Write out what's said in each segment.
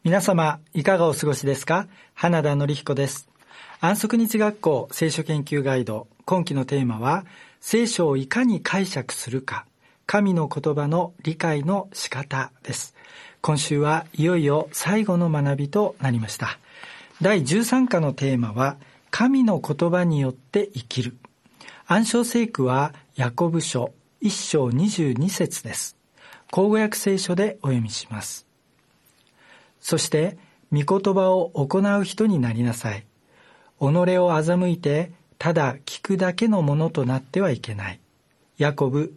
皆様いかがお過ごしですか？花田典彦です。安息日学校聖書研究ガイド、今期のテーマは聖書をいかに解釈するか、神の言葉の理解の仕方です。今週はいよいよ最後の学びとなりました。第13課のテーマは神の言葉によって生きる。暗唱聖句はヤコブ書1章22節です。口語訳聖書でお読みします。そして御言葉を行う人になりなさい。己を欺いてただ聞くだけのものとなってはいけない。ヤコブ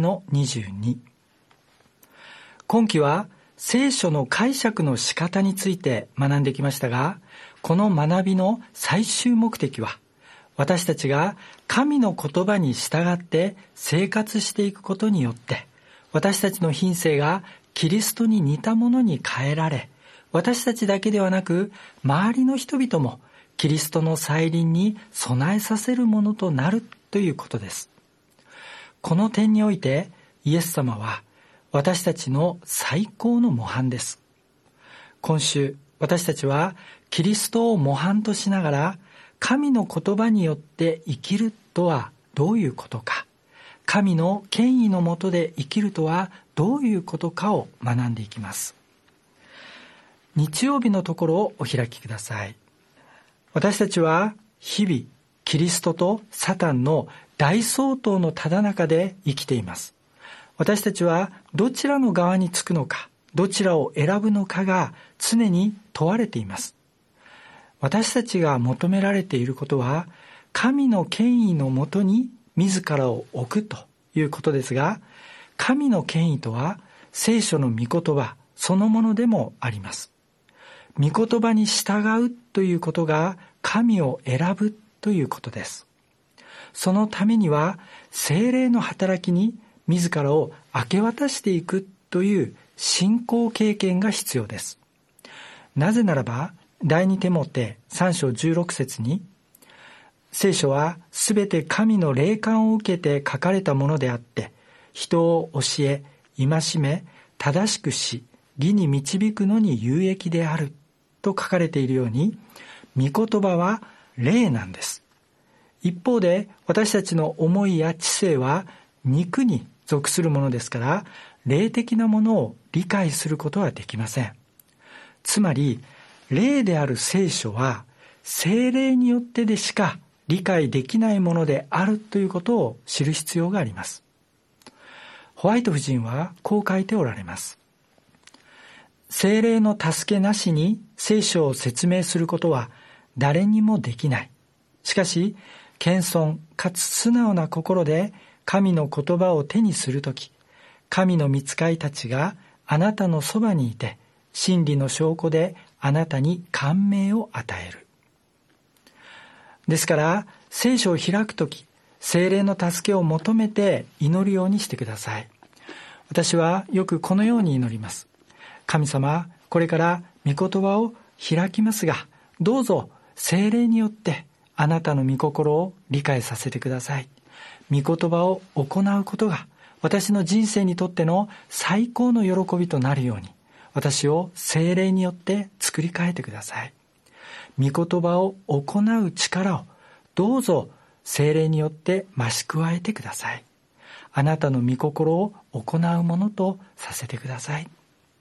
1-22。今期は聖書の解釈の仕方について学んできましたが、この学びの最終目的は私たちが神の言葉に従って生活していくことによって、私たちの品性がキリストに似たものに変えられ、私たちだけではなく周りの人々もキリストの再臨に備えさせるものとなるということです。この点においてイエス様は私たちの最高の模範です。今週私たちはキリストを模範としながら、神の言葉によって生きるとはどういうことか、神の権威の下で生きるとはどういうことかを学んでいきます。日曜日のところをお開きください。私たちは日々キリストとサタンの大相当のただ中で生きています。私たちはどちらの側につくのか、どちらを選ぶのかが常に問われています。私たちが求められていることは、神の権威のもとに自らを置くということですが、神の権威とは聖書の御言葉そのものでもあります。御言葉に従うということが神を選ぶということです。そのためには聖霊の働きに自らを明け渡していくという信仰経験が必要です。なぜならば第2テモテ3章16節に、聖書はすべて神の霊感を受けて書かれたものであって、人を教え、戒め、正しくし、義に導くのに有益であると書かれているように、御言葉は霊なんです。一方で私たちの思いや知性は肉に属するものですから、霊的なものを理解することはできません。つまり霊である聖書は聖霊によってでしか理解できないものであるということを知る必要があります。ホワイト夫人はこう書いておられます。聖霊の助けなしに聖書を説明することは誰にもできない。しかし謙遜かつ素直な心で神の言葉を手にするとき、神の御使いたちがあなたのそばにいて真理の証拠であなたに感銘を与える。ですから聖書を開くとき、聖霊の助けを求めて祈るようにしてください。私はよくこのように祈ります。神様、これから御言葉を開きますが、どうぞ聖霊によってあなたの御心を理解させてください。御言葉を行うことが私の人生にとっての最高の喜びとなるように、私を聖霊によって作り変えてください。御言葉を行う力をどうぞ聖霊によって増し加えてください。あなたの御心を行うものとさせてください。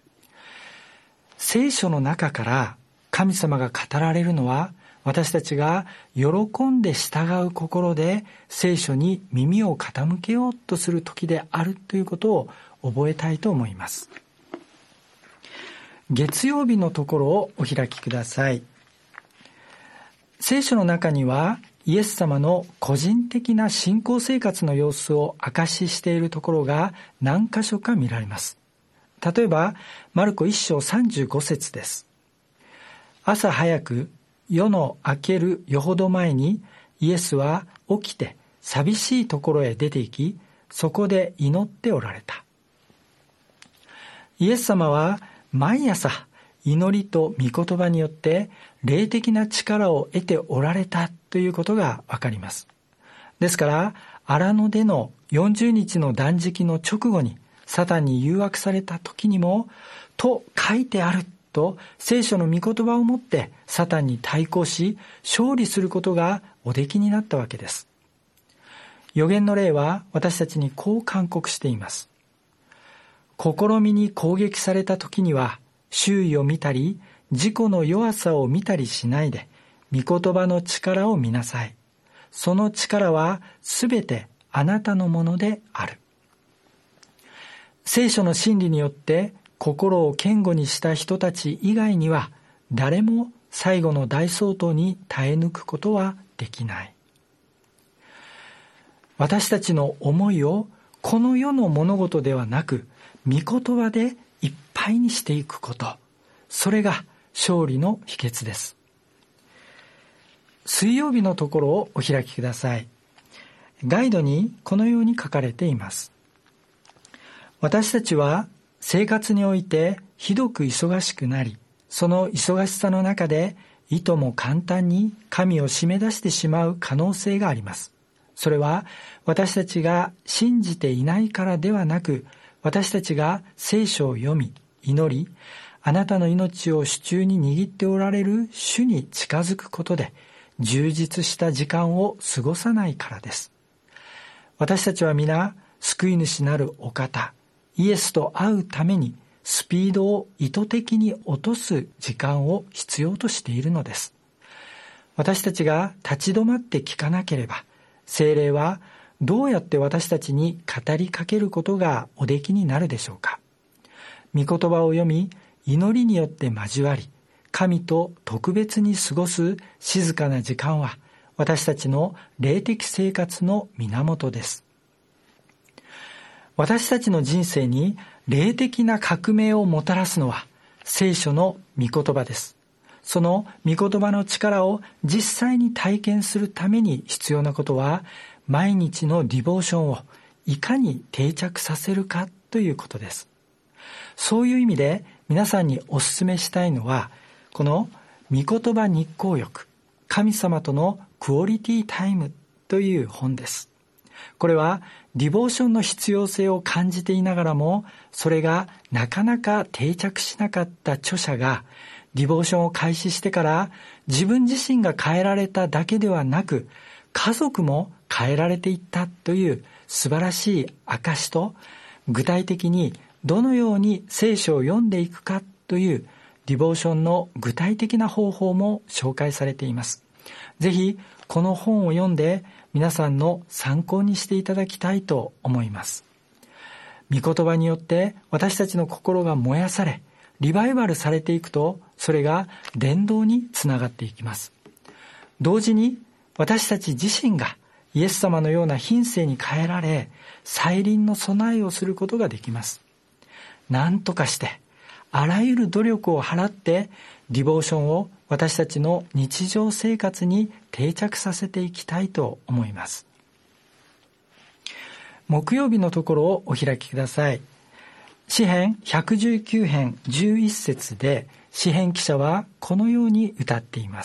聖書の中から神様が語られるのは、私たちが喜んで従う心で聖書に耳を傾けようとする時であるということを覚えたいと思います。月曜日のところをお開きください。聖書の中にはイエス様の個人的な信仰生活の様子を証ししているところが何箇所か見られます。例えばマルコ1章35節です。朝早く夜の明けるよほど前にイエスは起きて寂しいところへ出て行き、そこで祈っておられた。イエス様は毎朝祈りと御言葉によって霊的な力を得ておられたということがわかります。ですから荒野での40日の断食の直後にサタンに誘惑された時にもと書いてあると聖書の御言葉をもってサタンに対抗し勝利することがおできになったわけです。預言の霊は私たちにこう勧告しています。試みに攻撃された時には周囲を見たり自己の弱さを見たりしないで御言葉の力を見なさい。その力はすべてあなたのものである。聖書の真理によって心を堅固にした人たち以外には誰も最後の大騒動に耐え抜くことはできない。私たちの思いをこの世の物事ではなく御言葉でいっぱいにしていくこと、それが勝利の秘訣です。水曜日のところをお開きください。ガイドにこのように書かれています。私たちは生活においてひどく忙しくなり、その忙しさの中でいとも簡単に神を締め出してしまう可能性があります。それは私たちが信じていないからではなく、私たちが聖書を読み、祈り、あなたの命を手中に握っておられる主に近づくことで、充実した時間を過ごさないからです。私たちは皆、救い主なるお方、イエスと会うためにスピードを意図的に落とす時間を必要としているのです。私たちが立ち止まって聞かなければ、聖霊はどうやって私たちに語りかけることがおできになるでしょうか。御言葉を読み、祈りによって交わり、神と特別に過ごす静かな時間は私たちの霊的生活の源です。私たちの人生に霊的な革命をもたらすのは聖書の御言葉です。その御言葉の力を実際に体験するために必要なことは、毎日のディボーションをいかに定着させるかということです。そういう意味で皆さんにお勧めしたいのは、この御言葉日光浴、神様とのクオリティタイムという本です。これはディボーションの必要性を感じていながらも、それがなかなか定着しなかった著者が、ディボーションを開始してから自分自身が変えられただけではなく、家族も変えられていったという素晴らしい証と、具体的にどのように聖書を読んでいくかというディボーションの具体的な方法も紹介されています。ぜひこの本を読んで皆さんの参考にしていただきたいと思います。御言葉によって私たちの心が燃やされ、リバイバルされていくと、それが伝道につながっていきます。同時に私たち自身がイエス様のような品性に変えられ、再臨の備えをすることができます。何とかしてあらゆる努力を払ってディボーションを私たちの日常生活に定着させていきたいと思います。木曜日のところをお開きください。詩編119編11節で詩編記者はこのように歌っています。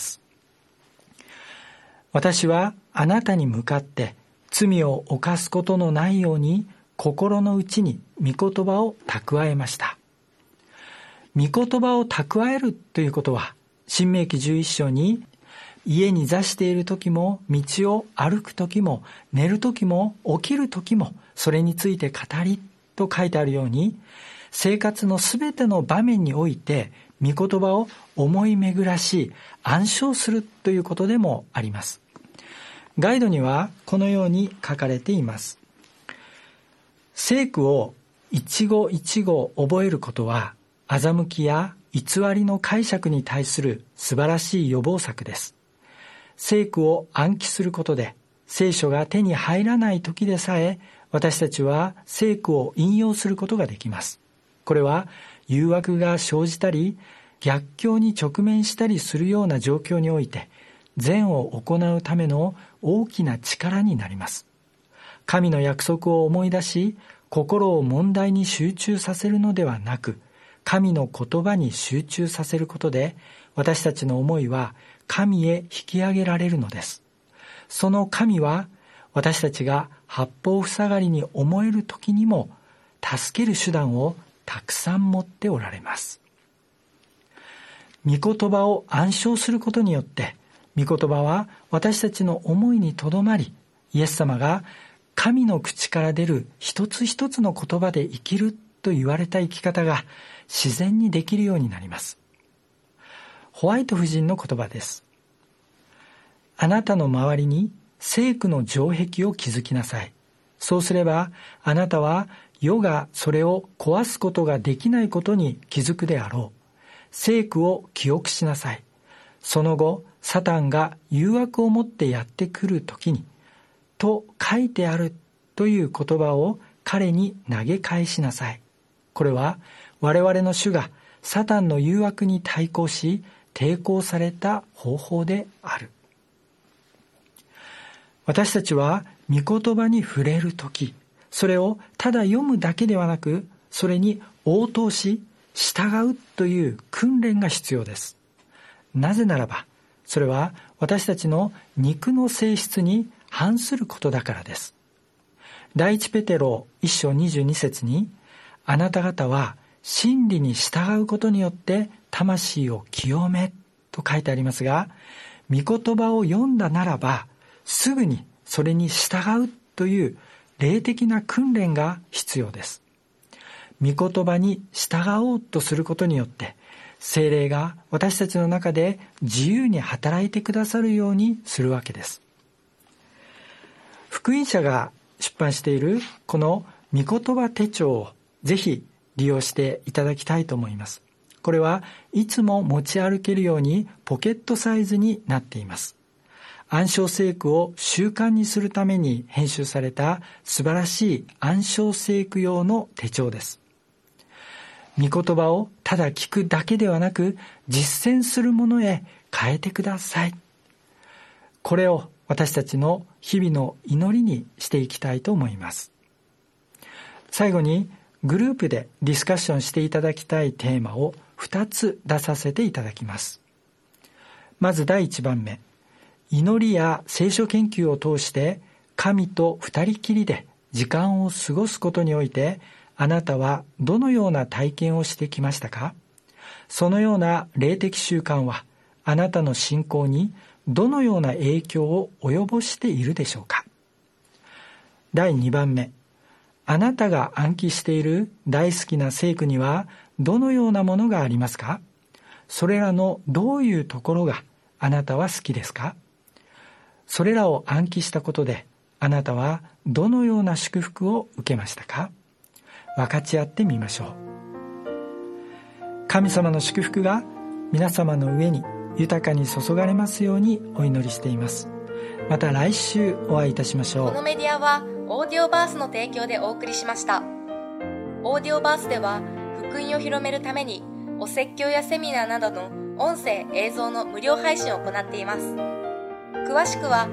私はあなたに向かって罪を犯すことのないように心の内に御言葉を蓄えました。御言葉を蓄えるということは、申命記11章に家に座している時も、道を歩く時も、寝る時も、起きる時も、それについて語りと書いてあるように、生活のすべての場面において御言葉を思い巡らし暗唱するということでもあります。ガイドにはこのように書かれています。聖句を一語一語覚えることは、欺きや偽りの解釈に対する素晴らしい予防策です。聖句を暗記することで、聖書が手に入らない時でさえ、私たちは聖句を引用することができます。これは誘惑が生じたり、逆境に直面したりするような状況において、善を行うための大きな力になります。神の約束を思い出し、心を問題に集中させるのではなく、神の言葉に集中させることで、私たちの思いは神へ引き上げられるのです。その神は、私たちが八方塞がりに思える時にも、助ける手段をたくさん持っておられます。 御言葉を暗唱することによって、御言葉は私たちの思いにとどまり、イエス様が神の口から出る一つ一つの言葉で生きると言われた生き方が自然にできるようになります。ホワイト夫人の言葉です。あなたの周りに聖句の城壁を築きなさい。そうすればあなたは世がそれを壊すことができないことに気づくであろう。聖句を記憶しなさい。その後、サタンが誘惑を持ってやってくるときに、と書いてあるという言葉を彼に投げ返しなさい。これは我々の主がサタンの誘惑に対抗し、抵抗された方法である。私たちは御言葉に触れるとき、それをただ読むだけではなく、それに応答し、従うという訓練が必要です。なぜならば、それは私たちの肉の性質に反することだからです。第一ペテロ1章22節に、あなた方は真理に従うことによって魂を清めと書いてありますが、御言葉を読んだならば、すぐにそれに従うという霊的な訓練が必要です。御言葉に従おうとすることによって、聖霊が私たちの中で自由に働いてくださるようにするわけです。福音社が出版しているこの御言葉手帳をぜひ利用していただきたいと思います。これはいつも持ち歩けるようにポケットサイズになっています。暗唱聖句を習慣にするために編集された素晴らしい暗唱聖句用の手帳です。御言葉をただ聞くだけではなく、実践するものへ変えてください。これを私たちの日々の祈りにしていきたいと思います。最後にグループでディスカッションしていただきたいテーマを2つ出させていただきます。まず第1番目、祈りや聖書研究を通して神と二人きりで時間を過ごすことにおいて、あなたはどのような体験をしてきましたか？そのような霊的習慣はあなたの信仰にどのような影響を及ぼしているでしょうか？第2番目、あなたが暗記している大好きな聖句にはどのようなものがありますか？それらのどういうところがあなたは好きですか？それらを暗記したことであなたはどのような祝福を受けましたか？分かち合ってみましょう。神様の祝福が皆様の上に豊かに注がれますようにお祈りしています。また来週お会いいたしましょう。 このメディアはオーディオバースの提供でお送りしました。オーディオバースでは福音を広めるためにお説教やセミナーなどの音声映像の無料配信を行っています。詳しくは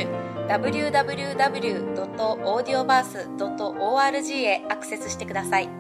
http://www.audioverse.org へアクセスしてください。